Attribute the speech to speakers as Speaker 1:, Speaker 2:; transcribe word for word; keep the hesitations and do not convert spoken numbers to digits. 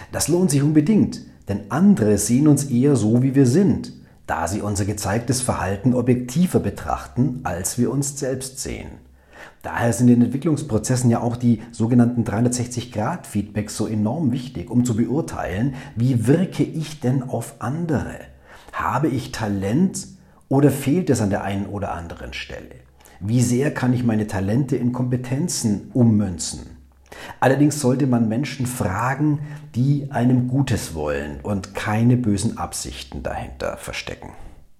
Speaker 1: Das lohnt sich unbedingt, denn andere sehen uns eher so, wie wir sind, da sie unser gezeigtes Verhalten objektiver betrachten, als wir uns selbst sehen. Daher sind in Entwicklungsprozessen ja auch die sogenannten dreihundertsechzig Grad Feedbacks so enorm wichtig, um zu beurteilen, wie wirke ich denn auf andere? Habe ich Talent oder fehlt es an der einen oder anderen Stelle? Wie sehr kann ich meine Talente in Kompetenzen ummünzen? Allerdings sollte man Menschen fragen, die einem Gutes wollen und keine bösen Absichten dahinter verstecken.